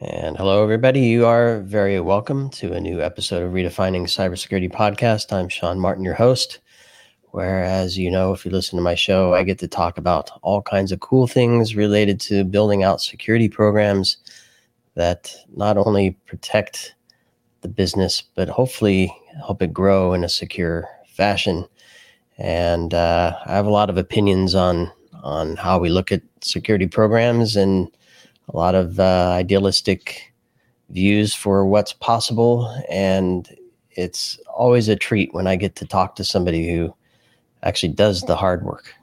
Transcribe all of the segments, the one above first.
And hello, everybody. You are very welcome to a new episode of Redefining Cybersecurity Podcast. I'm Sean Martin, your host. Whereas, if you listen to my show, I get to talk about all kinds of cool things related to building out security programs that not only protect the business, but hopefully help it grow in a secure fashion. And I have a lot of opinions on how we look at security programs and a lot of idealistic views for what's possible. And it's always a treat when I get to talk to somebody who actually does the hard work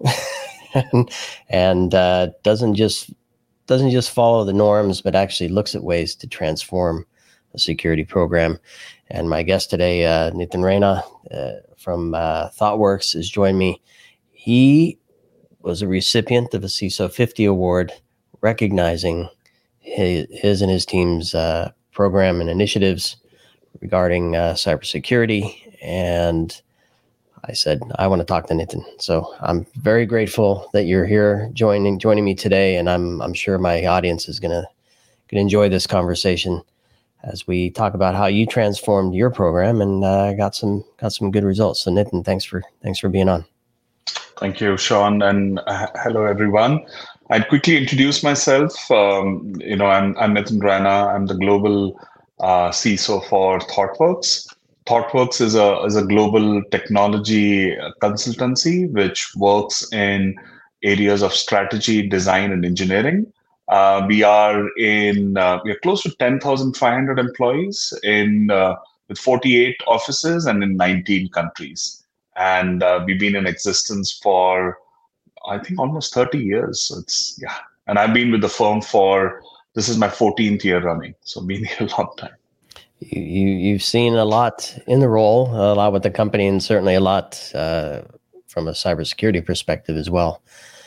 and doesn't just follow the norms, but actually looks at ways to transform a security program. And my guest today, Nitin Raina from ThoughtWorks, has joined me. He was a recipient of a CISO 50 award recognizing his and his team's program and initiatives regarding cybersecurity. And I said, I want to talk to Nitin. So I'm very grateful that you're here joining me today. And I'm sure my audience is going to enjoy this conversation as we talk about how you transformed your program and got some good results. So Nitin, thanks for being on. Thank you, Sean, and hello, everyone. I'd quickly introduce myself. I'm Nitin Raina. I'm the global CISO for ThoughtWorks. ThoughtWorks is a global technology consultancy which works in areas of strategy, design, and engineering. We are close to 10,500 employees with 48 offices and in 19 countries. And we've been in existence for, I think, almost 30 years. So and I've been with the firm this is my 14th year running. So been here a long time. You've seen a lot in the role, a lot with the company, and certainly a lot from a cybersecurity perspective as well.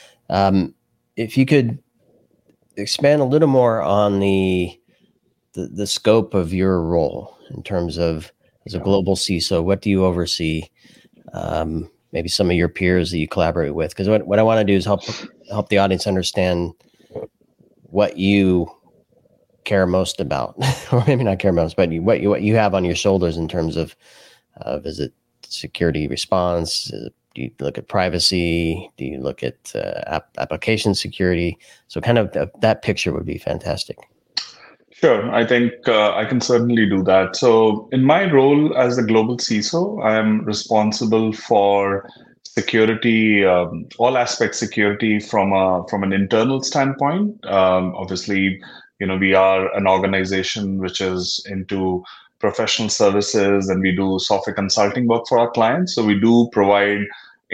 If you could expand a little more on the scope of your role in terms of as a global CISO, what do you oversee? Maybe some of your peers that you collaborate with, because what I want to do is help the audience understand what you care most about, or maybe not care most, but what you have on your shoulders in terms of is it security response? Do you look at privacy? Do you look at application security? So kind of that picture would be fantastic. Sure. I think I can certainly do that. So in my role as the global CISO, I am responsible for security, all aspect security from an internal standpoint. Obviously, we are an organization which is into professional services and we do software consulting work for our clients. So we do provide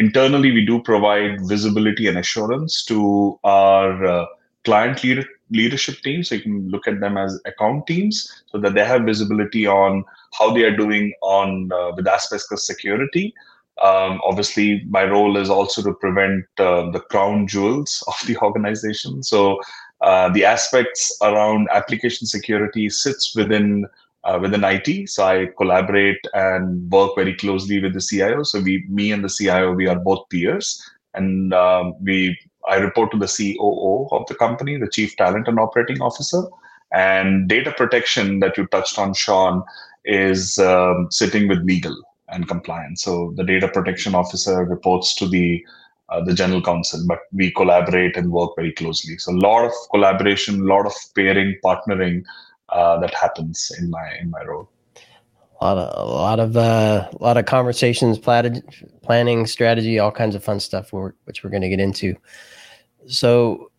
visibility and assurance to our client leadership teams. So you can look at them as account teams so that they have visibility on how they are doing with aspects of security. Obviously, my role is also to prevent the crown jewels of the organization. So the aspects around application security sits within IT. So I collaborate and work very closely with the CIO. So me and the CIO, we are both peers, and I report to the COO of the company, the Chief Talent and Operating Officer. And data protection that you touched on, Sean, is sitting with legal and compliance. So the data protection officer reports to the general counsel, but we collaborate and work very closely. So a lot of collaboration, a lot of pairing, partnering that happens in my role. A lot of conversations, planning, strategy, all kinds of fun stuff, which we're going to get into. So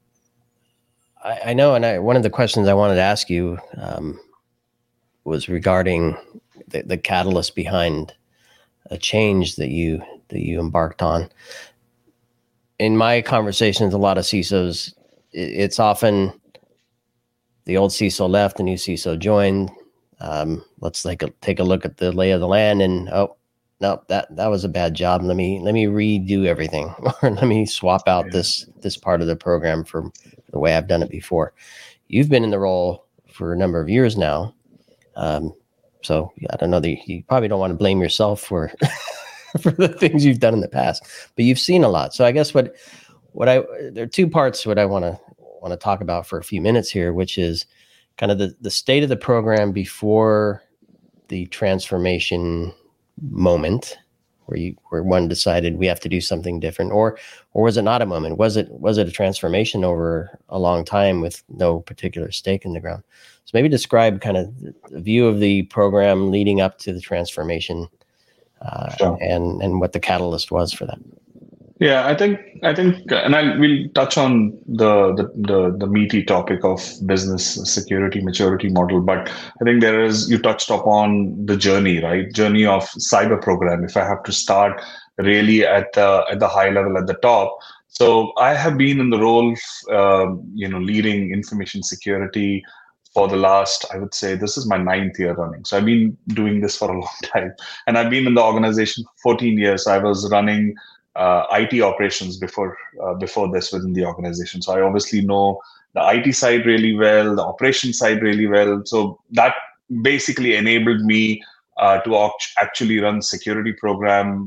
I know, and one of the questions I wanted to ask you was regarding the catalyst behind a change that you embarked on. In my conversations, a lot of CISOs, it's often the old CISO left, the new CISO joined. Let's take a look at the lay of the land, and no, that was a bad job. Let me redo everything, or let me swap out this part of the program for the way I've done it before. You've been in the role for a number of years now, so I don't know that you probably don't want to blame yourself for for the things you've done in the past, but you've seen a lot. So I guess there are two parts what I want to talk about for a few minutes here, which is kind of the state of the program before the transformation moment where one decided we have to do something different, or was it not a moment? Was it a transformation over a long time with no particular stake in the ground? So maybe describe kind of the view of the program leading up to the transformation, Sure. and what the catalyst was for that. Yeah, I think, and we'll touch on the meaty topic of business security maturity model. But I think you touched upon the journey, right? Journey of cyber program. If I have to start really at the high level at the top, so I have been in the role, leading information security for the last, I would say, this is my 9th year running. So I've been doing this for a long time, and I've been in the organization for 14 years. I was running IT operations before this within the organization. So I obviously know the IT side really well, the operation side really well. So that basically enabled me to actually run security program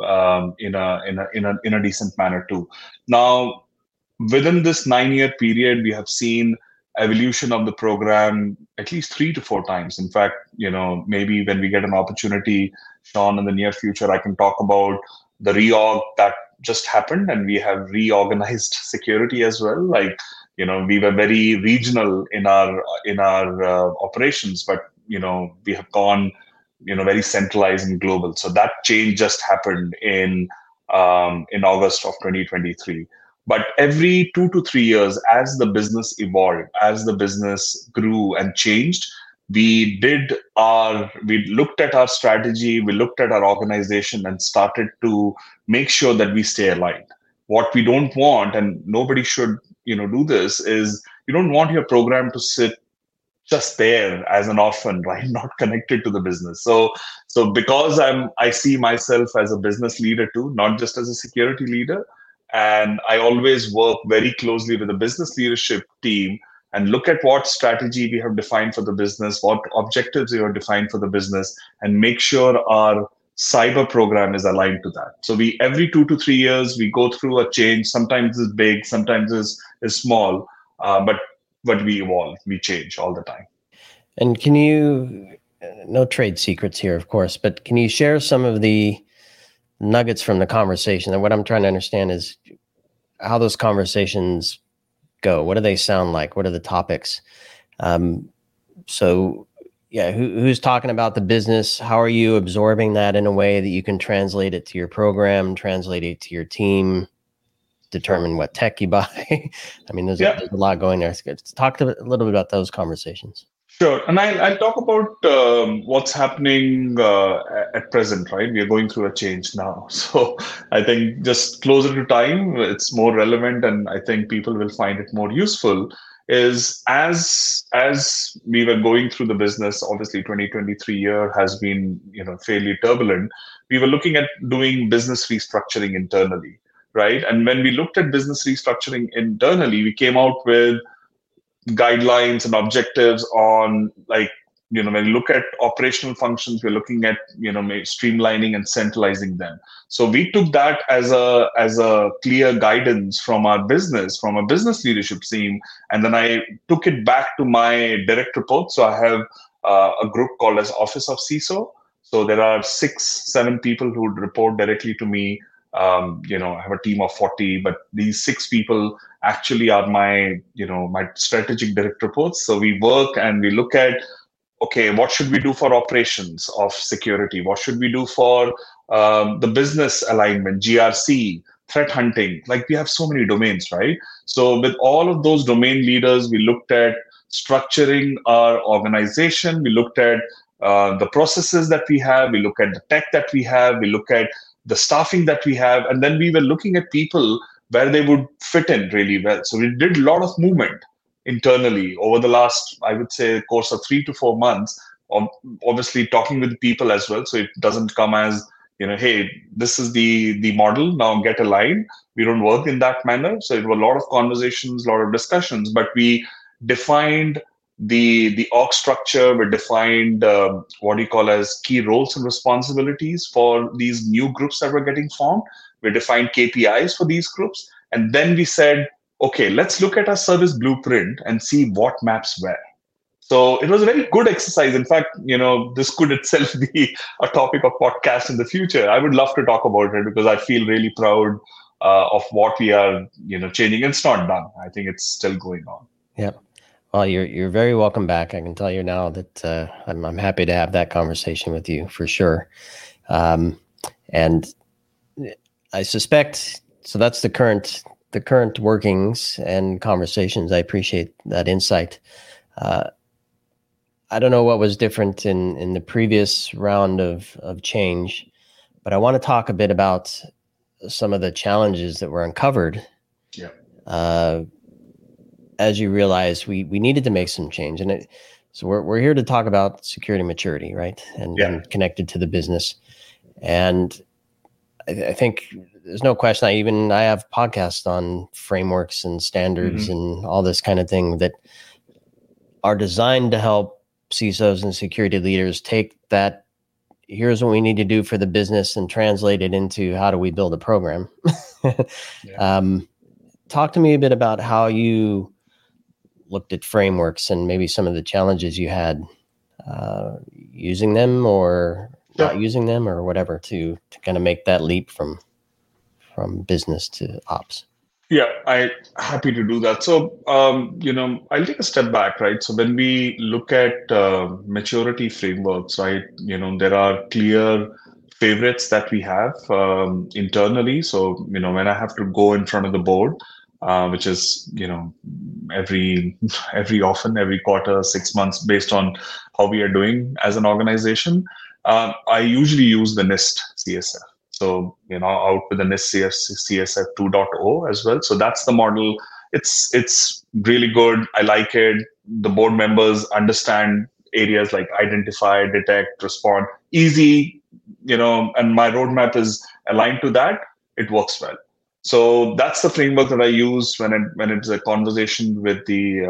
in a decent manner too. Now, within this 9-year period, we have seen evolution of the program at least 3 to 4 times. In fact, maybe when we get an opportunity, Sean, in the near future, I can talk about the reorg that just happened, and we have reorganized security as well. Like, we were very regional in our operations, but we have gone very centralized and global. So that change just happened in August of 2023. But every 2 to 3 years, as the business evolved, as the business grew and changed, we looked at our strategy, we looked at our organization, and started to make sure that we stay aligned. What we don't want, and nobody should do this, is you don't want your program to sit just there as an orphan, right? Not connected to the business. So because I see myself as a business leader too, not just as a security leader, and I always work very closely with the business leadership team and look at what strategy we have defined for the business, what objectives we have defined for the business, and make sure our cyber program is aligned to that. So every 2 to 3 years, we go through a change. Sometimes it's big, sometimes it's small, but we evolve, we change all the time. And can you, no trade secrets here, of course, but can you share some of the nuggets from the conversation? And what I'm trying to understand is how those conversations go. What do they sound like? What are the topics? So yeah, who's talking about the business? How are you absorbing that in a way that you can translate it to your program, translate it to your team, determine what tech you buy? I mean, there's a lot going there. Talk a little bit about those conversations. Sure. And I'll talk about what's happening at present, right? We are going through a change now. So I think just closer to time, it's more relevant, and I think people will find it more useful. Is as we were going through the business, obviously 2023 year has been fairly turbulent. We were looking at doing business restructuring internally, right? And when we looked at business restructuring internally, we came out with guidelines and objectives on, like, when you look at operational functions, we're looking at streamlining and centralizing them. So we took that as a clear guidance from our business leadership team, and then I took it back to my direct report. So I have a group called as Office of CISO. So there are 6-7 people who report directly to me. I have a team of 40, but these 6 people actually are my strategic direct reports. So we work and we look at, okay, what should we do for operations of security? What should we do for the business alignment, GRC, threat hunting? Like, we have so many domains, right? So with all of those domain leaders, we looked at structuring our organization. We looked at the processes that we have. We look at the tech that we have. We look at the staffing that we have. And then we were looking at people where they would fit in really well. So we did a lot of movement internally over the last, I would say, course of 3 to 4 months, obviously talking with people as well. So it doesn't come as, hey, this is the model, now get aligned. We don't work in that manner. So it was a lot of conversations, a lot of discussions, but we defined the org structure. We defined what you call as key roles and responsibilities for these new groups that were getting formed. We defined KPIs for these groups. And then we said, okay, let's look at our service blueprint and see what maps where. So it was a very good exercise. In fact, this could itself be a topic of podcast in the future. I would love to talk about it because I feel really proud of what we are, changing. It's not done. I think it's still going on. Yeah. Well, you're very welcome back. I can tell you now that I'm happy to have that conversation with you for sure. And I suspect so. That's the current workings and conversations. I appreciate that insight. I don't know what was different in the previous round of change, but I want to talk a bit about some of the challenges that were uncovered. Yeah. As you realize, we needed to make some change, and so we're here to talk about security maturity, right? And connected to the business. And I think there's no question. I have podcasts on frameworks and standards and all this kind of thing that are designed to help CISOs and security leaders take that, here's what we need to do for the business, and translate it into how do we build a program. Talk to me a bit about how you looked at frameworks and maybe some of the challenges you had using them or not using them or whatever to kind of make that leap from business to ops. Yeah, I'm happy to do that. So, I'll take a step back, right? So when we look at maturity frameworks, right, there are clear favorites that we have internally. So, when I have to go in front of the board, which is, every quarter, 6 months, based on how we are doing as an organization, I usually use the NIST CSF. So, out with the NIST CSF 2.0 as well. So that's the model. It's really good. I like it. The board members understand areas like identify, detect, respond. Easy, and my roadmap is aligned to that. It works well. So that's the framework that I use when it's a conversation with the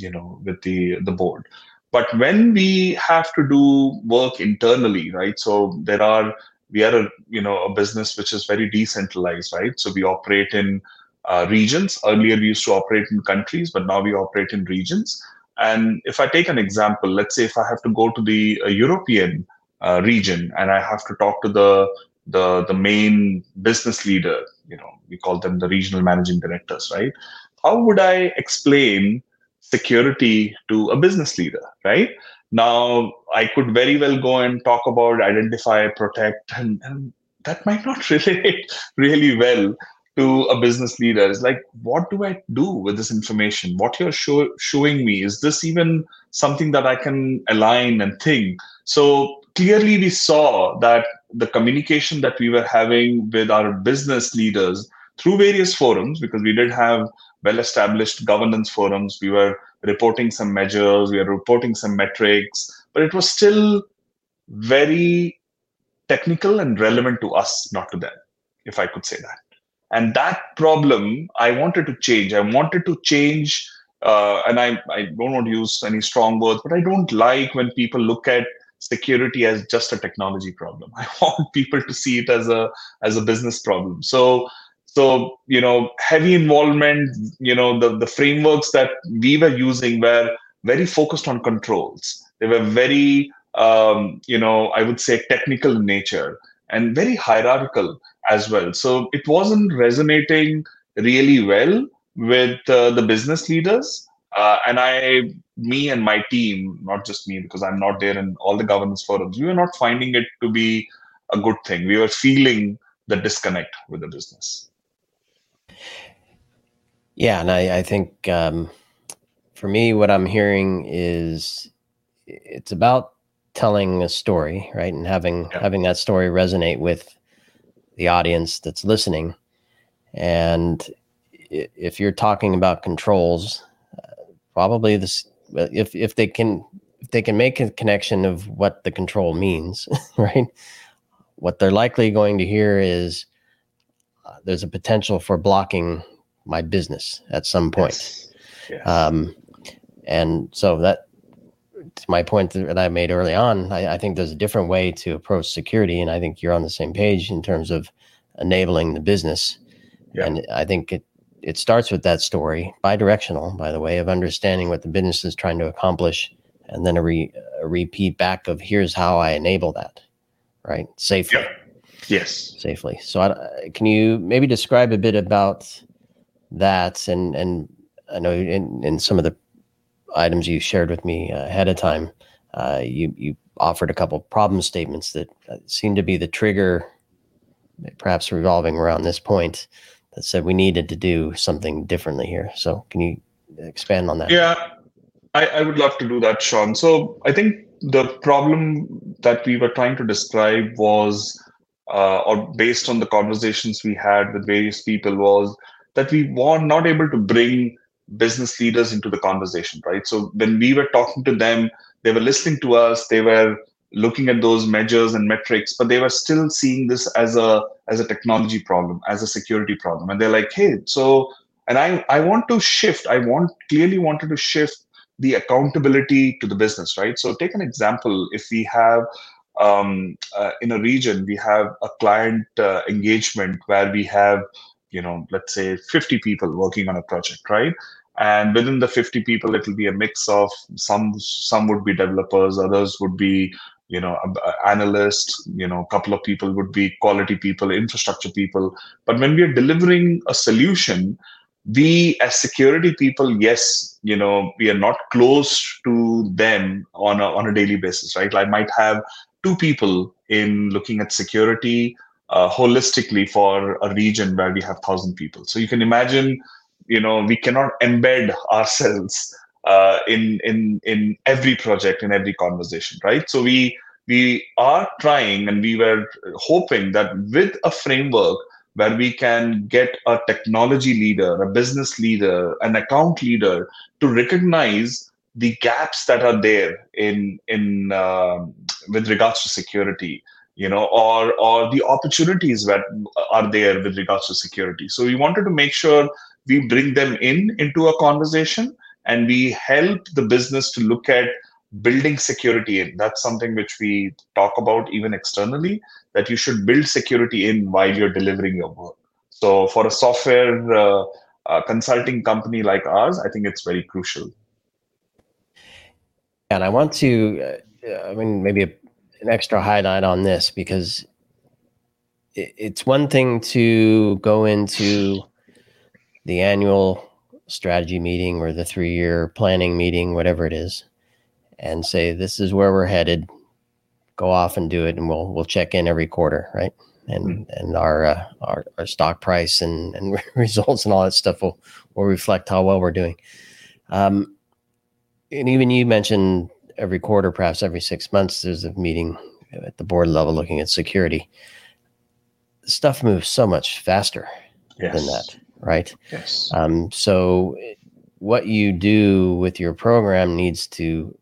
board. But when we have to do work internally, right? So we are a business which is very decentralized, right? So we operate in regions. Earlier we used to operate in countries, but now we operate in regions. And if I take an example, let's say if I have to go to the European region and I have to talk to the main business leader, we call them the regional managing directors, right? How would I explain security to a business leader, right? Now, I could very well go and talk about identify, protect, and that might not relate really well to a business leader. It's like, what do I do with this information? What you're showing me, is this even something that I can align and think? So clearly we saw that the communication that we were having with our business leaders through various forums, because we did have well-established governance forums, we were reporting some measures, we were reporting some metrics, but it was still very technical and relevant to us, not to them, if I could say that. And that problem, I wanted to change. And I don't want to use any strong words, but I don't like when people look at security as just a technology problem. I want people to see it as a business problem. So heavy involvement, the frameworks that we were using were very focused on controls. They were very, I would say technical in nature and very hierarchical as well. So it wasn't resonating really well with the business leaders. Me and my team, not just me, because I'm not there in all the governance forums, we were not finding it to be a good thing. We were feeling the disconnect with the business. Yeah, and I think for me, what I'm hearing is it's about telling a story, right? And having that story resonate with the audience that's listening. And if you're talking about controls, probably if they can make a connection of what the control means, right? What they're likely going to hear is there's a potential for blocking my business at some point. Yes. And so that, to my point that I made early on, I think there's a different way to approach security, and I think you're on the same page in terms of enabling the business. Yeah. And I think it starts with that story, bi-directional, by the way, of understanding what the business is trying to accomplish and then a repeat back of here's how I enable that, right? Safely. Yep. Yes. Safely. So can you maybe describe a bit about that? And I know in some of the items you shared with me ahead of time, you offered a couple problem statements that seemed to be the trigger, perhaps revolving around this point, that said we needed to do something differently here. So can you expand on that? Yeah, I would love to do that, Sean. So I think the problem that we were trying to describe was, or based on the conversations we had with various people, was that we were not able to bring business leaders into the conversation, right? So when we were talking to them, they were listening to us, they were looking at those measures and metrics, but they were still seeing this as a technology problem, as a security problem. And they're like, hey, so, and I want to shift, clearly wanted to shift the accountability to the business, right? So take an example. If we have in a region, we have a client engagement where we have, let's say 50 people working on a project, right? And within the 50 people, it will be a mix of some would be developers, others would be, analysts, a couple of people would be quality people, infrastructure people. But when we are delivering a solution, we as security people, yes, we are not close to them on a daily basis, right? I might have two people in looking at security holistically for a region where we have 1,000 people. So you can imagine, we cannot embed ourselves in every project, in every conversation, right? So we are trying, and we were hoping that with a framework where we can get a technology leader, a business leader, an account leader to recognize the gaps that are there in with regards to security, or the opportunities that are there with regards to security. So we wanted to make sure we bring them into a conversation, and we help the business to look at building security in. That's something which we talk about even externally, that you should build security in while you're delivering your work. So for a software consulting company like ours, I think it's very crucial. And I want to, maybe an extra highlight on this, because it's one thing to go into the annual strategy meeting or the 3-year planning meeting, whatever it is, and say, this is where we're headed, go off and do it. And we'll check in every quarter. Right. And our stock price and results and all that stuff will reflect how well we're doing. And even you mentioned every quarter, perhaps every 6 months, there's a meeting at the board level looking at security. Stuff moves so much faster than that, right? Yes. So what you do with your program needs to,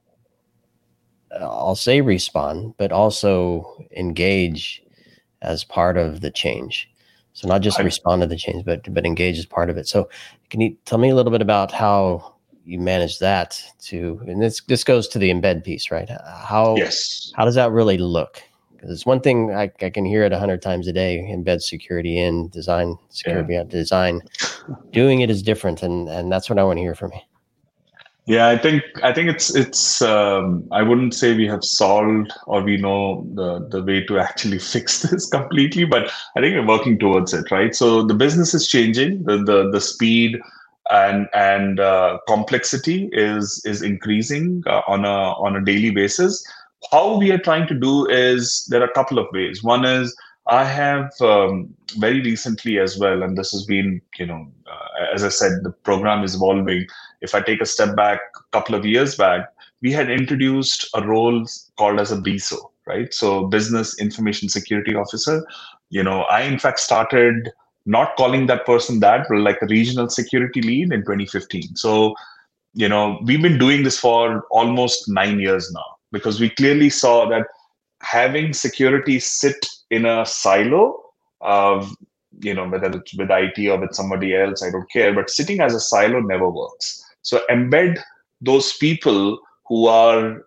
I'll say, respond, but also engage as part of the change. So not just respond to the change, but engage as part of it. So can you tell me a little bit about how you manage that and this goes to the embed piece, right? How does that really look? Because it's one thing I can hear it 100 times a day, embed security in, design security out, design. Doing it is different, and that's what I want to hear from you. Yeah, I think it's I wouldn't say we have solved or we know the way to actually fix this completely, but I think we're working towards it, right? So the business is changing, the speed and complexity is increasing on a daily basis. How we are trying to do is, there are a couple of ways. One is, I have very recently as well, and this has been, as I said, the program is evolving. If I take a step back, a couple of years back, we had introduced a role called as a BISO, right? So Business Information Security Officer. I in fact started not calling that person that, but like a regional security lead in 2015. So, we've been doing this for almost 9 years now, because we clearly saw that having security sit in a silo of, whether it's with IT or with somebody else, I don't care, but sitting as a silo never works. So embed those people who are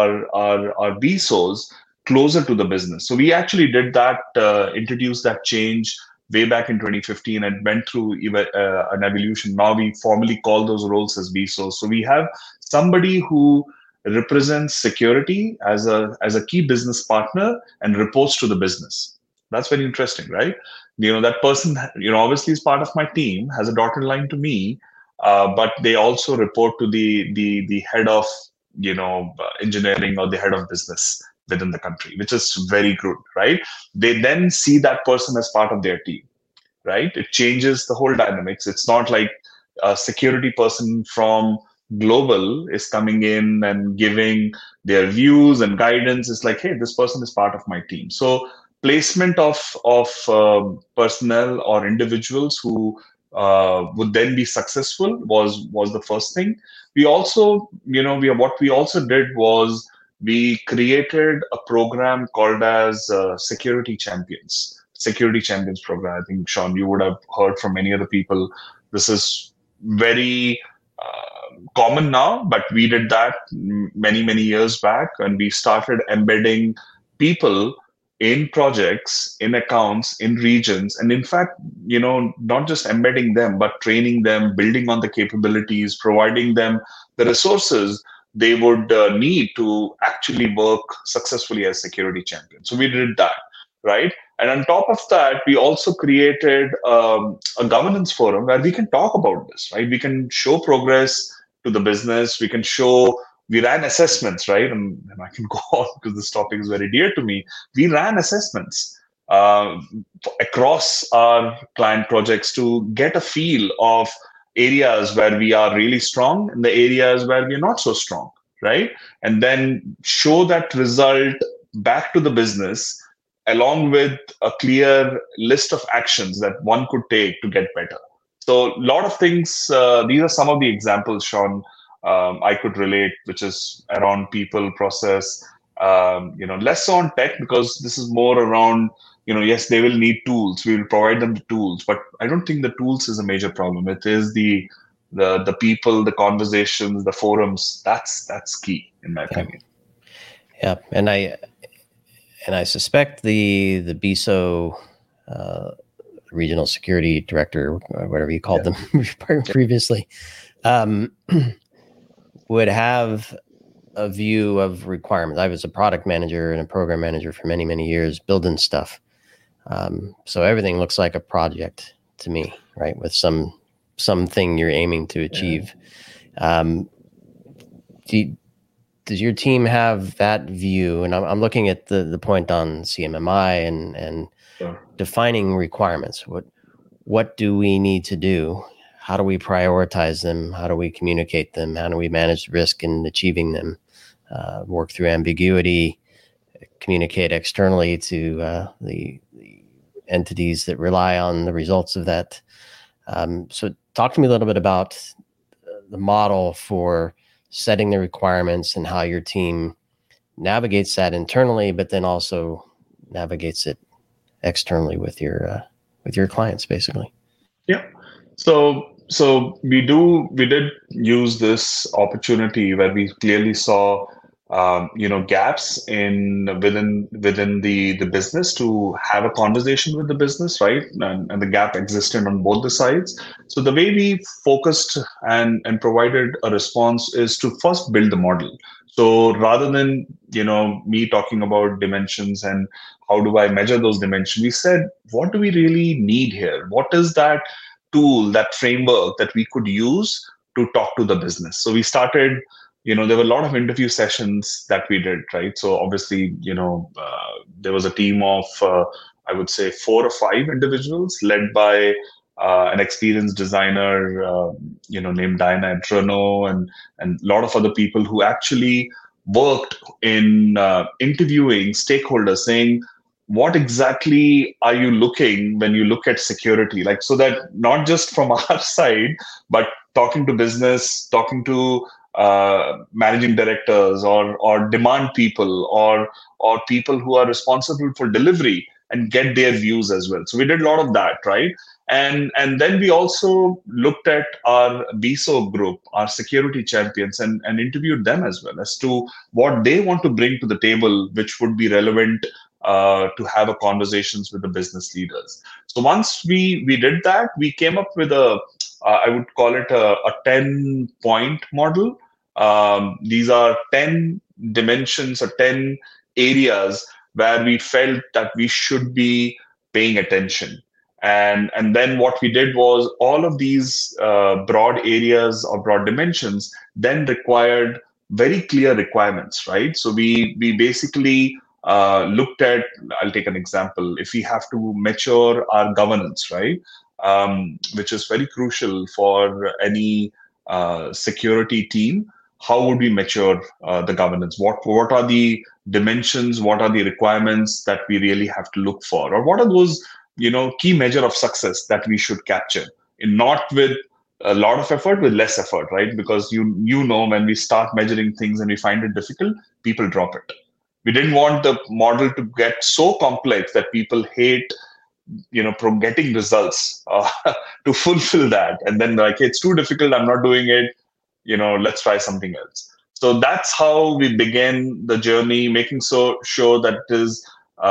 BSOs closer to the business. So we actually did that, introduced that change way back in 2015, and went through an evolution. Now we formally call those roles as BSOs. So we have somebody who represents security as a key business partner and reports to the business. That's very interesting, right? That person, obviously is part of my team, has a dotted line to me, but they also report to the head of engineering or the head of business within the country, which is very good, right? They then see that person as part of their team, right? It changes the whole dynamics. It's not like a security person from global is coming in and giving their views and guidance. It's like, hey, this person is part of my team. So placement of personnel or individuals who would then be successful was the first thing. We also, what we also did was we created a program called as Security Champions program. I think, Sean, you would have heard from many other people. This is very common now, but we did that many, many years back, and we started embedding people in projects, in accounts, in regions. And in fact, not just embedding them, but training them, building on the capabilities, providing them the resources they would need to actually work successfully as security champions. So we did that, right? And on top of that, we also created a governance forum where we can talk about this, right? We can show progress to the business. We ran assessments, right? And I can go on because this topic is very dear to me. We ran assessments uh, across our client projects to get a feel of areas where we are really strong and the areas where we're not so strong, right? And then show that result back to the business along with a clear list of actions that one could take to get better. So a lot of things, these are some of the examples, Sean, I could relate, which is around people, process, less on tech because this is more around, yes, they will need tools. We will provide them the tools, but I don't think the tools is a major problem. It is the people, the conversations, the forums. That's key in my opinion. Yeah, and I suspect the BISO regional security director, or whatever you called them previously, would have a view of requirements. I was a product manager and a program manager for many, many years, building stuff. So everything looks like a project to me, right? With something you're aiming to achieve. Does your team have that view? And I'm looking at the point on CMMI and defining requirements. What do we need to do? How do we prioritize them? How do we communicate them? How do we manage risk in achieving them? Work through ambiguity, communicate externally to the entities that rely on the results of that. So talk to me a little bit about the model for setting the requirements and how your team navigates that internally, but then also navigates it externally with your clients, basically. Yeah. So we did use this opportunity where we clearly saw gaps within the business to have a conversation with the business, right? And the gap existed on both the sides. So the way we focused and provided a response is to first build the model. So rather than me talking about dimensions and how do I measure those dimensions, we said, what do we really need here? What is that tool, that framework that we could use to talk to the business? So we started, there were a lot of interview sessions that we did, right? So obviously, there was a team of, I would say, 4 or 5 individuals led by an experienced designer, named Diana at Renault, and a lot of other people who actually worked in interviewing stakeholders, saying, what exactly are you looking when you look at security? Like, so that not just from our side, but talking to business, talking to managing directors or demand people or people who are responsible for delivery and get their views as well. So we did a lot of that, right? And then we also looked at our BISO group, our security champions, and interviewed them as well as to what they want to bring to the table, which would be relevant to have a conversations with the business leaders. So once we did that, we came up with I would call it a 10-point model These are 10 dimensions or 10 areas where we felt that we should be paying attention. And then what we did was all of these broad areas or broad dimensions then required very clear requirements, right? So we basically looked at, I'll take an example. If we have to mature our governance, right, which is very crucial for any security team, how would we mature the governance? What are the dimensions? What are the requirements that we really have to look for, or what are those key measure of success that we should capture? In not with a lot of effort, with less effort, right? Because when we start measuring things and we find it difficult, people drop it. We didn't want the model to get so complex that people hate from getting results to fulfill that, and then like, it's too difficult, I'm not doing it, let's try something else. So that's how we began the journey, making so sure that it is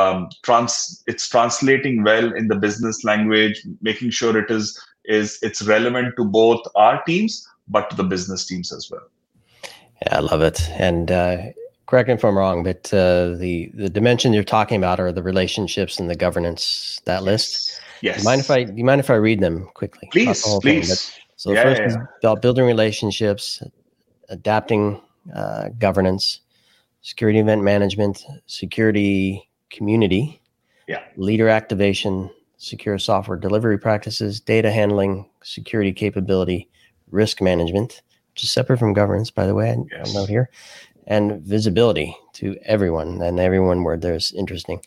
it's translating well in the business language, making sure it's relevant to both our teams but to the business teams as well. Yeah, I love it. And correct me if I'm wrong, but the dimension you're talking about are the relationships and the governance, that list. Yes. Do you mind if I read them quickly? Please. So the first is about building relationships, adapting governance, security event management, security community, leader activation, secure software delivery practices, data handling, security capability, risk management, which is separate from governance, by the way, I'll note here, and visibility to everyone, and everyone where there's interesting.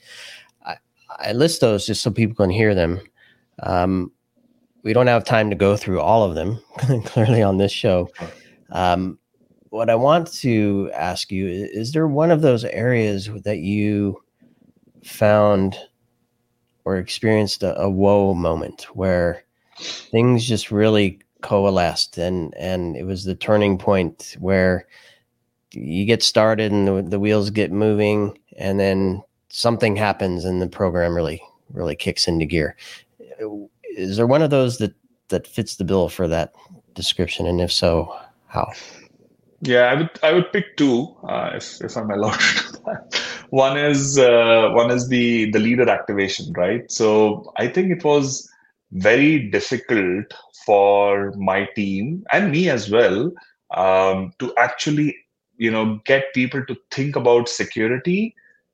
I list those just so people can hear them. We don't have time to go through all of them clearly on this show. What I want to ask you, is there one of those areas that you found or experienced a whoa moment where things just really coalesced and it was the turning point where you get started and the wheels get moving and then something happens and the program really kicks into gear? Is there one of those that fits the bill for that description? And if so, how? Yeah, I would pick two, if I'm allowed to do that. One is the leader activation, right? So I think it was very difficult for my team and me as well, to actually get people to think about security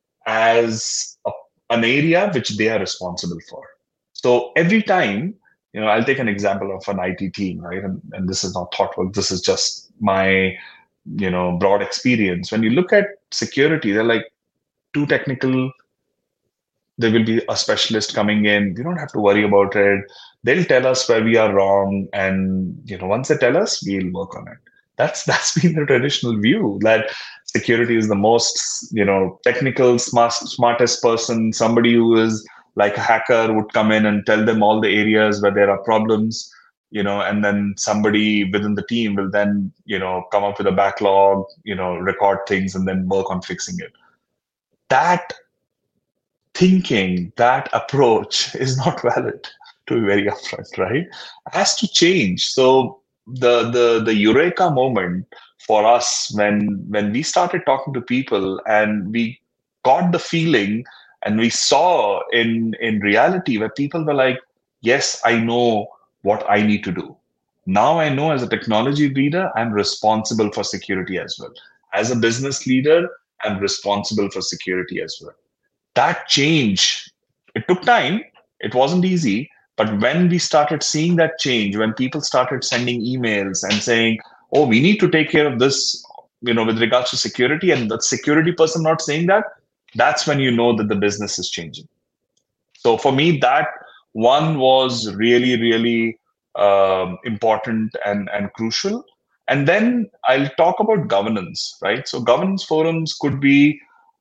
as an area which they are responsible for. So every time, I'll take an example of an IT team, right? And this is not thought work. This is just my, broad experience. When you look at security, they're like too technical. There will be a specialist coming in. We don't have to worry about it. They'll tell us where we are wrong. And, once they tell us, we'll work on it. That's been the traditional view, that security is the most, technical, smartest person. Somebody who is like a hacker would come in and tell them all the areas where there are problems, and then somebody within the team will then, come up with a backlog, record things and then work on fixing it. That thinking, that approach is not valid, to be very upfront, right? It has to change. So the eureka moment for us when we started talking to people and we got the feeling and we saw in reality where people were like, yes, I know what I need to do. Now I know as a technology leader, I'm responsible for security as well. As a business leader, I'm responsible for security as well. That change, it took time. It wasn't easy. But when we started seeing that change, when people started sending emails and saying, oh, we need to take care of this, with regards to security, and the security person not saying that, that's when you know that the business is changing. So for me, that one was really, really important and crucial. And then I'll talk about governance, right? So governance forums could be,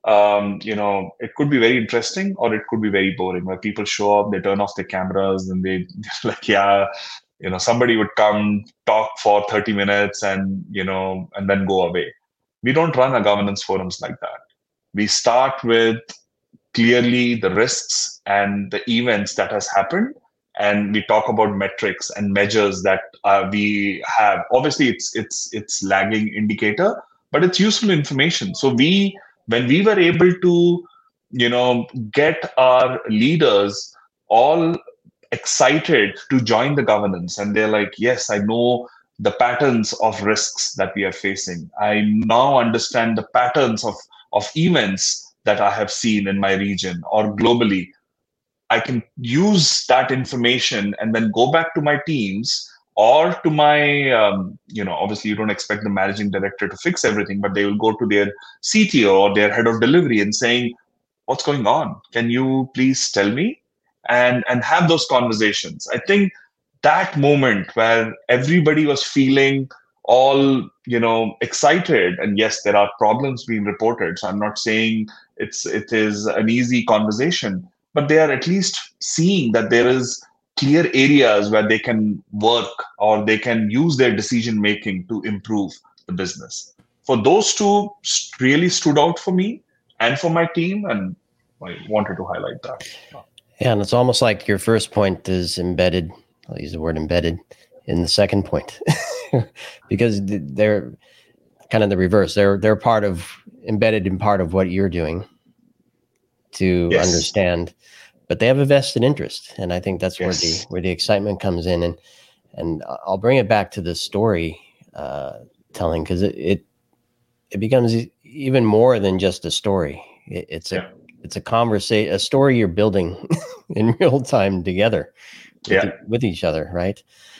it could be very interesting or it could be very boring, where people show up, they turn off their cameras and they're like, somebody would come talk for 30 minutes and then go away. We don't run our governance forums like that. We start with clearly the risks and the events that has happened, and we talk about metrics and measures that we have. Obviously, it's lagging indicator, but it's useful information. So when we were able to, get our leaders all excited to join the governance, and they're like, yes, I know the patterns of risks that we are facing. I now understand the patterns of events that I have seen in my region or globally. I can use that information and then go back to my teams or to my, obviously you don't expect the managing director to fix everything, but they will go to their CTO or their head of delivery and saying, what's going on? Can you please tell me? And have those conversations. I think that moment where everybody was feeling all excited, and yes, there are problems being reported, so I'm not saying it is an easy conversation, but they are at least seeing that there is clear areas where they can work or they can use their decision making to improve the business. For those two really stood out for me and for my team, and I wanted to highlight that. Yeah, and it's almost like your first point is embedded. I'll use the word embedded in the second point, because they're kind of the reverse. They're part of embedded in part of what you're doing to understand, but they have a vested interest, and I think that's where the excitement comes in. And I'll bring it back to the story telling, because it becomes even more than just a story. It's a conversation, a story you're building in real time together with each other, right?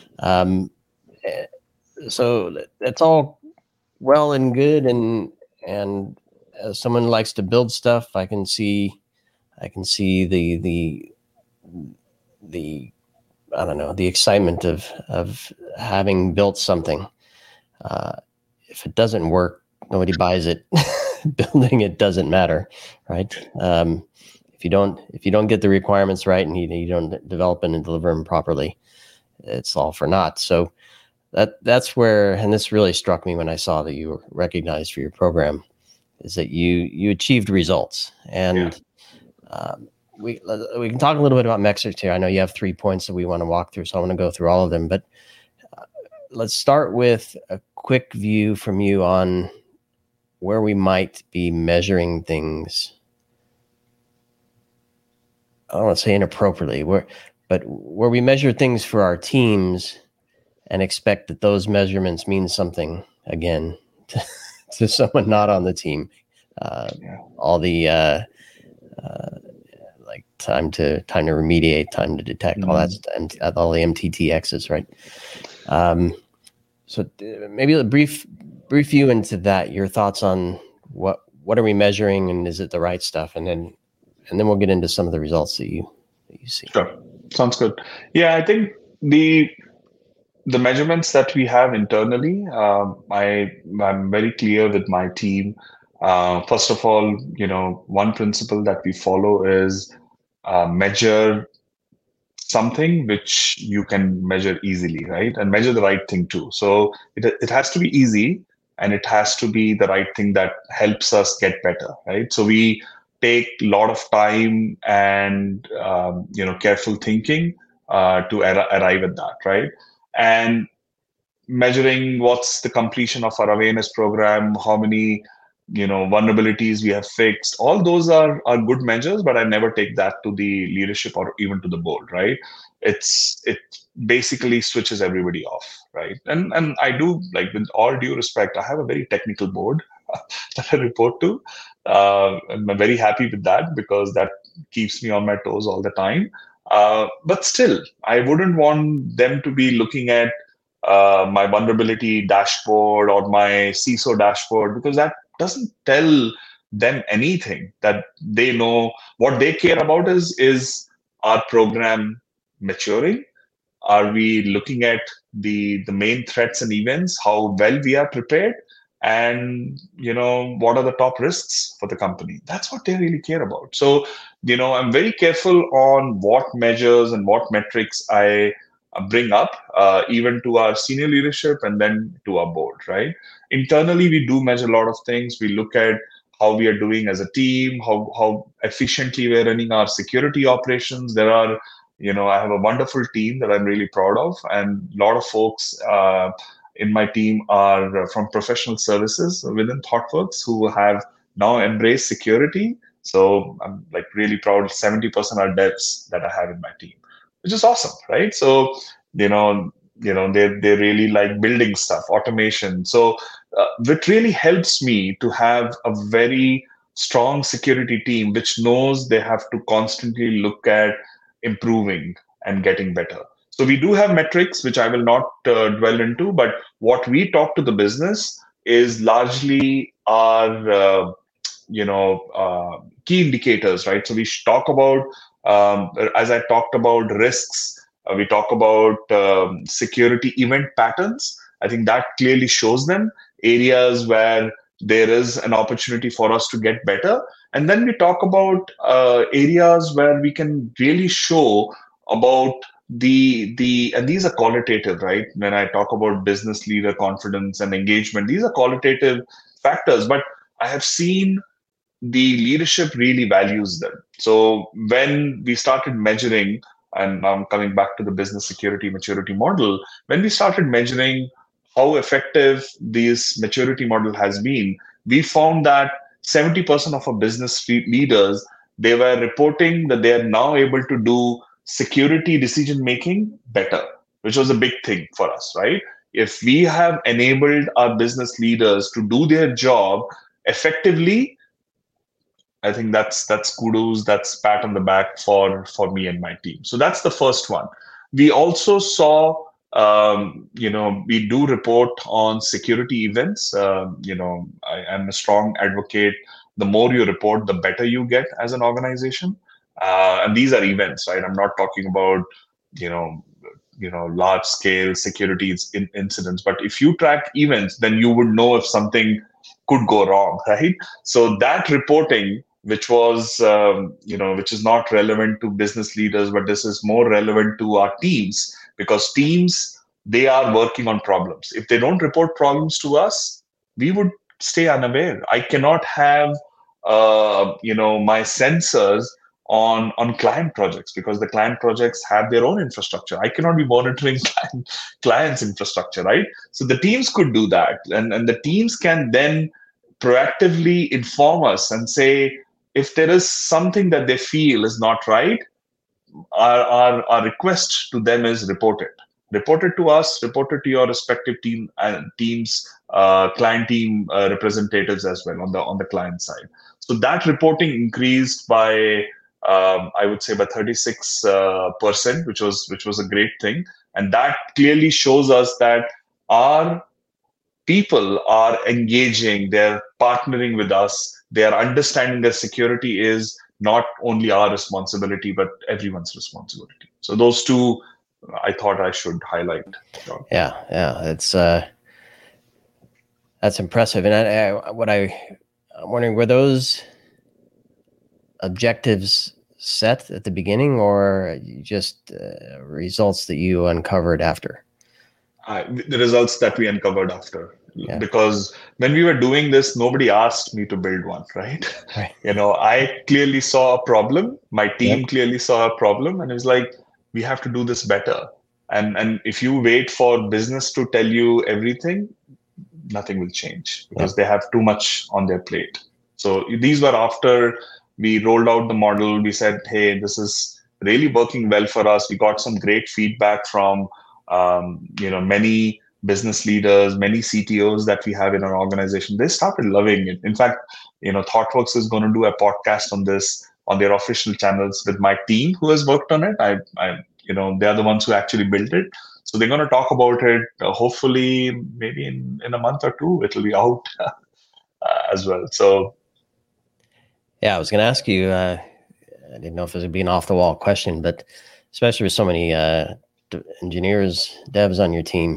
So that's all well and good, and as someone who likes to build stuff, I can see the I don't know, the excitement of having built something. If it doesn't work, nobody buys it. Building it doesn't matter, right? If you don't get the requirements right and you don't develop and deliver them properly, it's all for naught. So that's where, and this really struck me when I saw that you were recognized for your program, is that you achieved results. And we can talk a little bit about metrics here. I know you have 3 points that we want to walk through, so I want to go through all of them. But let's start with a quick view from you on where we might be measuring things. I don't want to say inappropriately, but where we measure things for our teams and expect that those measurements mean something again to someone not on the team. All the like time to remediate, time to detect, all that stuff, and all the MTTXs, right? So maybe a brief view into that. Your thoughts on what are we measuring, and is it the right stuff? And then we'll get into some of the results that you see. Sure, sounds good. Yeah, I think the measurements that we have internally, I'm very clear with my team. First of all, one principle that we follow is measure something which you can measure easily, right? And measure the right thing too. So it has to be easy, and it has to be the right thing that helps us get better, right? So we take a lot of time and careful thinking to arrive at that, right? And measuring what's the completion of our awareness program, how many vulnerabilities we have fixed, all those are good measures, but I never take that to the leadership or even to the board, right? It basically switches everybody off, right? And I do, like, with all due respect, I have a very technical board that I report to. And I'm very happy with that because that keeps me on my toes all the time. But still, I wouldn't want them to be looking at my vulnerability dashboard or my CISO dashboard, because that doesn't tell them anything. That they know what they care about is our program maturing? Are we looking at the main threats and events, how well we are prepared, and what are the top risks for the company? That's what they really care about. So I'm very careful on what measures and what metrics I bring up, even to our senior leadership and then to our board, right? Internally, we do measure a lot of things. We look at how we are doing as a team, how efficiently we're running our security operations. There are I have a wonderful team that I'm really proud of, and a lot of folks in my team are from professional services within ThoughtWorks who have now embraced security. So I'm like really proud. 70% are devs that I have in my team, which is awesome, right? So you know, they really like building stuff, automation. So it really helps me to have a very strong security team which knows they have to constantly look at improving and getting better. So we do have metrics which I will not dwell into, but what we talk to the business is largely our key indicators, right? So we talk about, as I talked about, risks. We talk about security event patterns. I think that clearly shows them areas where there is an opportunity for us to get better. And then we talk about areas where we can really show about and these are qualitative, right? When I talk about business leader confidence and engagement, these are qualitative factors, but I have seen the leadership really values them. So when we started measuring, and I'm coming back to the business security maturity model, when we started measuring how effective this maturity model has been, we found that 70% of our business leaders, they were reporting that they are now able to do security decision making better, which was a big thing for us, right? If we have enabled our business leaders to do their job effectively, I think that's kudos, that's pat on the back for me and my team. So that's the first one. We also saw, we do report on security events. I am a strong advocate. The more you report, the better you get as an organization. And these are events, right? I'm not talking about, large scale security incidents. But if you track events, then you would know if something could go wrong, right? So that reporting, which was, which is not relevant to business leaders, but this is more relevant to our teams, because teams, they are working on problems. If they don't report problems to us, we would stay unaware. I cannot have, my sensors on client projects, because the client projects have their own infrastructure. I cannot be monitoring clients' infrastructure, right? So the teams could do that, and the teams can then proactively inform us and say, if there is something that they feel is not right, our request to them is report it to us, report it to your respective teams, client team representatives as well on the client side. So that reporting increased by, I would say, by 36%, which was a great thing, and that clearly shows us that our people are engaging, they're partnering with us, they are understanding that security is not only our responsibility, but everyone's responsibility. So those two, I thought I should highlight. Yeah, it's that's impressive. And I'm wondering, were those objectives set at the beginning, or just results that you uncovered after? The results that we uncovered after. Yeah. Because when we were doing this, nobody asked me to build one, right? I clearly saw a problem. My team clearly saw a problem, and it was like, we have to do this better. And if you wait for business to tell you everything, nothing will change, because they have too much on their plate. So these were after we rolled out the model. We said, hey, this is really working well for us. We got some great feedback from many business leaders, many CTOs that we have in our organization. They started loving it. In fact, ThoughtWorks is going to do a podcast on this on their official channels with my team who has worked on it. They're the ones who actually built it. So they're going to talk about it. Hopefully, maybe in a month or two, it'll be out as well. So, yeah, I was going to ask you. I didn't know if it would be an off-the-wall question, but especially with so many engineers, devs on your team,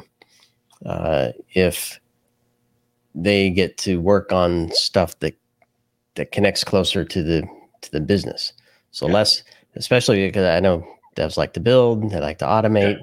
if they get to work on stuff that connects closer to the business, so less, especially because I know devs like to build, they like to automate.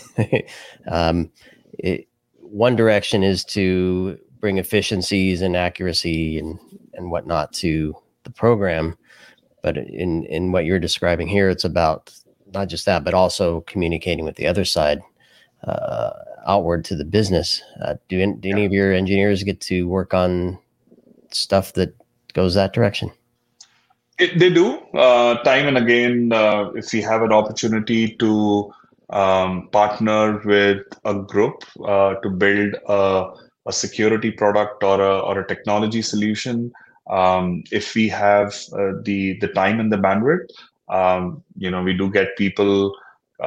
One direction is to bring efficiencies and accuracy and whatnot to the program, but in what you're describing here, it's about not just that, but also communicating with the other side, outward to the business. Do any of your engineers get to work on stuff that goes that direction? They do, time and again. If we have an opportunity to partner with a group to build a security product or a technology solution, if we have the time and the bandwidth, we do get people.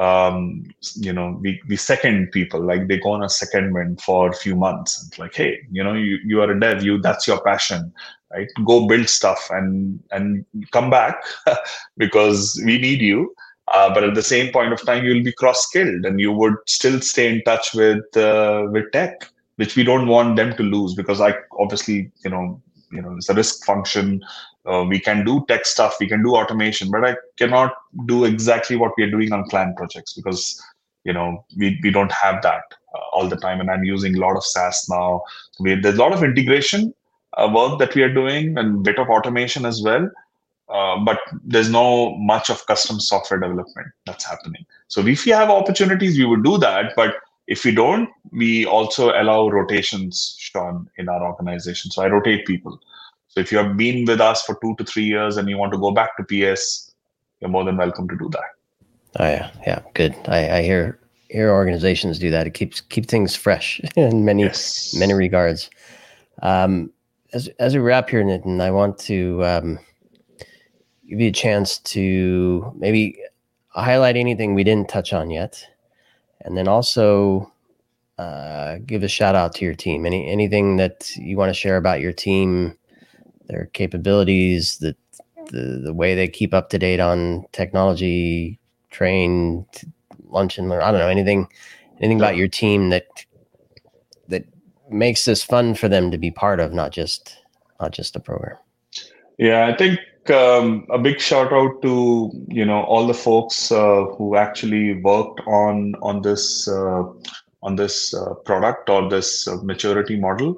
We second people, like they go on a secondment for a few months. It's like, hey, you are a dev, that's your passion, right? Go build stuff and come back because we need you. But at the same point of time, you'll be cross-skilled and you would still stay in touch with tech, which we don't want them to lose, because I obviously, it's a risk function. We can do tech stuff, we can do automation, but I cannot do exactly what we are doing on client projects because we don't have that all the time. And I'm using a lot of SaaS now. There's a lot of integration work that we are doing and bit of automation as well. But there's no much of custom software development that's happening. So if we have opportunities, we would do that. But if we don't, we also allow rotations, Sean, in our organization. So I rotate people. So if you have been with us for 2 to 3 years and you want to go back to PS, you're more than welcome to do that. Oh yeah, good. I hear organizations do that. It keep things fresh in many regards. As we wrap here, Nitin, I want to give you a chance to maybe highlight anything we didn't touch on yet, and then also give a shout out to your team. Anything that you want to share about your team, their capabilities, the way they keep up to date on technology, train, lunch and learn. I don't know, anything about your team that makes this fun for them to be part of, not just a program. Yeah, I think a big shout out to all the folks who actually worked on this product or this maturity model.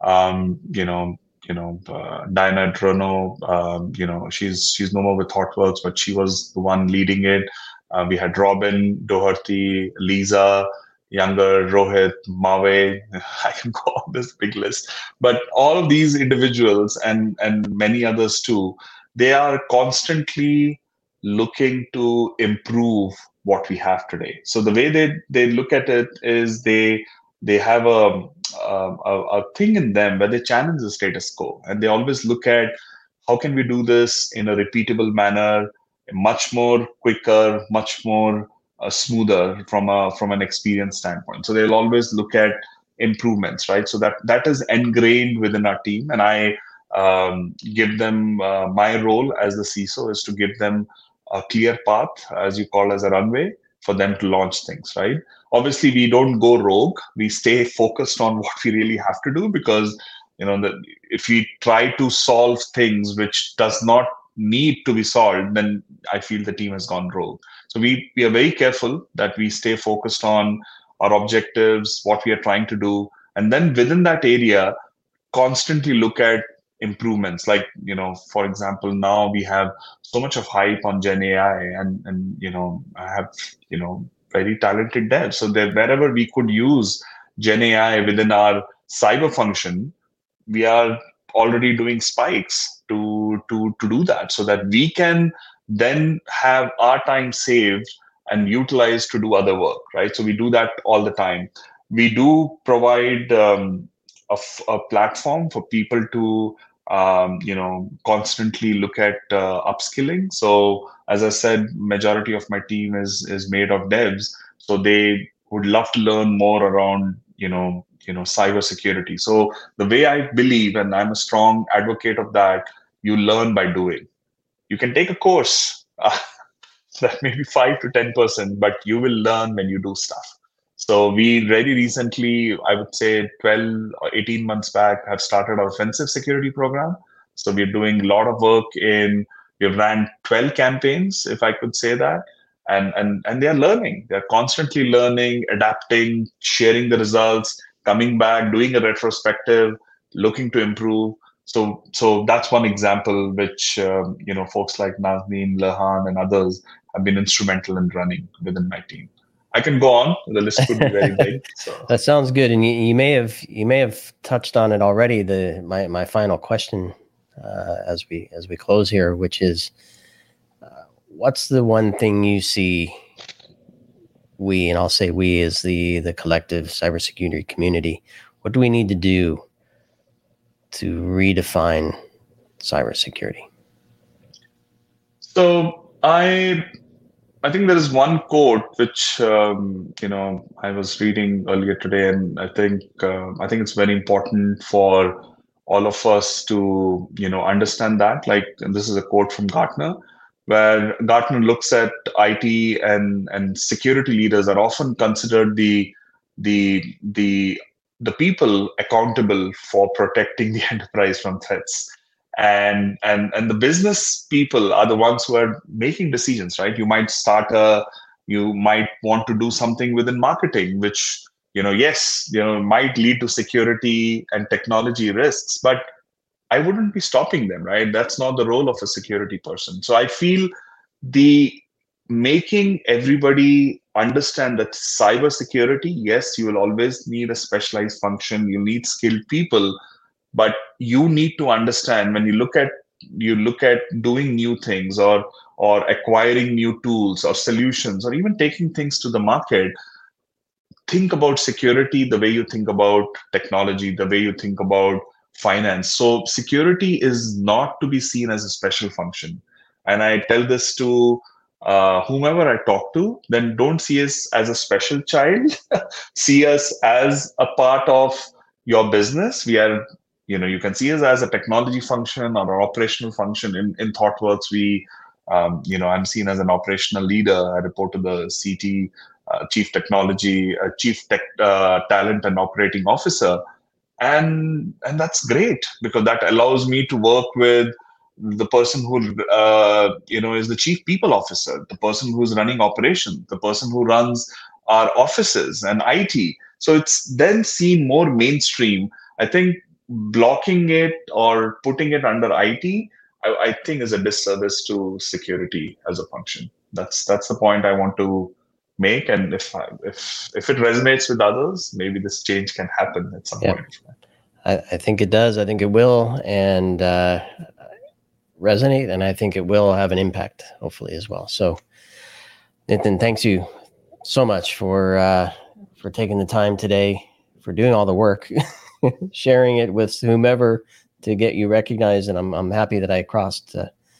Diana Drono, she's no more with ThoughtWorks, but she was the one leading it. We had Robin, Doherty, Lisa, younger, Rohit, Mawe. I can go on this big list. But all of these individuals and many others too, they are constantly looking to improve what we have today. So the way they look at it is they have a thing in them where they challenge the status quo, and they always look at how can we do this in a repeatable manner, much more quicker, much more smoother from an experience standpoint. So they'll always look at improvements, right? So that is ingrained within our team, and I give them my role as the CISO is to give them a clear path, as you call as a runway, for them to launch things, right? Obviously, we don't go rogue. We stay focused on what we really have to do, because if we try to solve things which does not need to be solved, then I feel the team has gone rogue. So we are very careful that we stay focused on our objectives, what we are trying to do, and then within that area, constantly look at improvements. Like, for example, now we have so much of hype on Gen AI, and I have very talented devs. So that wherever we could use Gen AI within our cyber function, we are already doing spikes to do that, so that we can then have our time saved and utilized to do other work, right? So we do that all the time. We do provide a platform for people to constantly look at upskilling. So as I said, majority of my team is made of devs, so they would love to learn more around cyber security. So the way I believe, and I'm a strong advocate of that, you learn by doing. You can take a course that may be 5 to 10%, but you will learn when you do stuff. So we very recently, I would say 12 or 18 months back, have started our offensive security program. So we're doing a lot of work we've ran 12 campaigns, if I could say that. And they're learning. They're constantly learning, adapting, sharing the results, coming back, doing a retrospective, looking to improve. So that's one example which folks like Nazneen, Lahan, and others have been instrumental in running within my team. I can go on. The list could be very big. So that sounds good, and you may have touched on it already. My final question as we close here, which is, what's the one thing you see we, and I'll say we as the collective cybersecurity community, what do we need to do to redefine cybersecurity? So I think there is one quote which I was reading earlier today, and I think it's very important for all of us to understand that. Like, and this is a quote from Gartner, where Gartner looks at IT and security leaders are often considered the the people accountable for protecting the enterprise from threats. And the business people are the ones who are making decisions, right? You might want to do something within marketing, which might lead to security and technology risks, but I wouldn't be stopping them, right? That's not the role of a security person. So I feel the making everybody understand that cybersecurity, yes, you will always need a specialized function, you need skilled people, but you need to understand when you look at doing new things, or acquiring new tools or solutions, or even taking things to the market, think about security the way you think about technology, the way you think about finance. So security is not to be seen as a special function. And I tell this to whomever I talk to, then don't see us as a special child. See us as a part of your business. We are, you can see us as a technology function or an operational function. In ThoughtWorks, I'm seen as an operational leader. I report to the CT, Chief Technology, Chief Tech Talent and Operating Officer, and that's great because that allows me to work with the person who is the Chief People Officer, the person who's running operations, the person who runs our offices and IT. So it's then seen more mainstream. I think blocking it or putting it under IT, I think is a disservice to security as a function. That's the point I want to make, and if it resonates with others, maybe this change can happen at some point. I think it does. I think it will, and resonate, and I think it will have an impact, hopefully, as well. So, Nitin, thanks you so much for taking the time today, for doing all the work, sharing it with whomever to get you recognized, and I'm happy that I crossed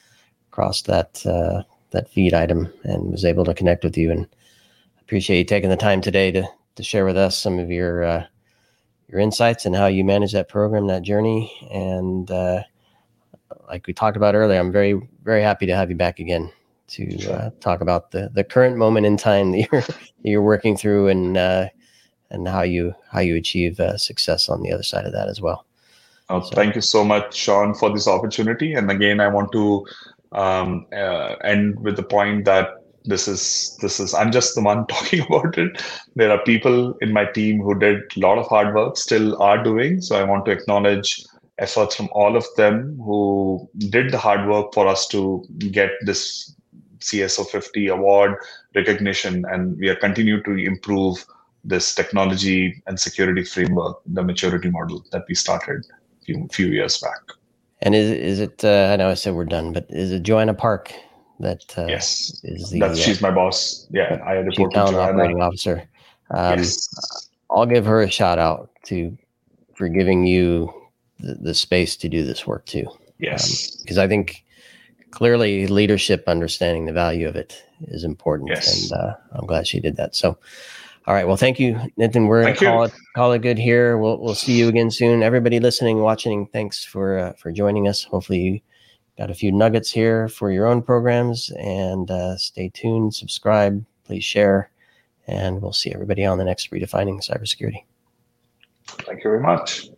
that feed item and was able to connect with you, and appreciate you taking the time today to share with us some of your insights and how you manage that program, that journey. And like we talked about earlier, I'm very, very happy to have you back again to talk about the current moment in time that you're working through, and how you achieve success on the other side of that as well. Thank you so much, Sean, for this opportunity. And again, I want to end with the point that this is I'm just the one talking about it. There are people in my team who did a lot of hard work, still are doing. So I want to acknowledge efforts from all of them who did the hard work for us to get this CSO 50 award recognition, and we are continue to improve this technology and security framework, the maturity model that we started few years back. And is it? I know I said we're done, but is it Joanna Park that? Yes, she's my boss. Yeah, I report to Joanna. Operating officer. Yes. I'll give her a shout out for giving you the space to do this work too. Yes, because I think clearly leadership understanding the value of it is important. Yes, and I'm glad she did that. So. All right. Well, thank you, Nitin. We're going to call it good here. We'll see you again soon. Everybody listening, watching, thanks for joining us. Hopefully you got a few nuggets here for your own programs, and stay tuned, subscribe, please share, and we'll see everybody on the next Redefining Cybersecurity. Thank you very much.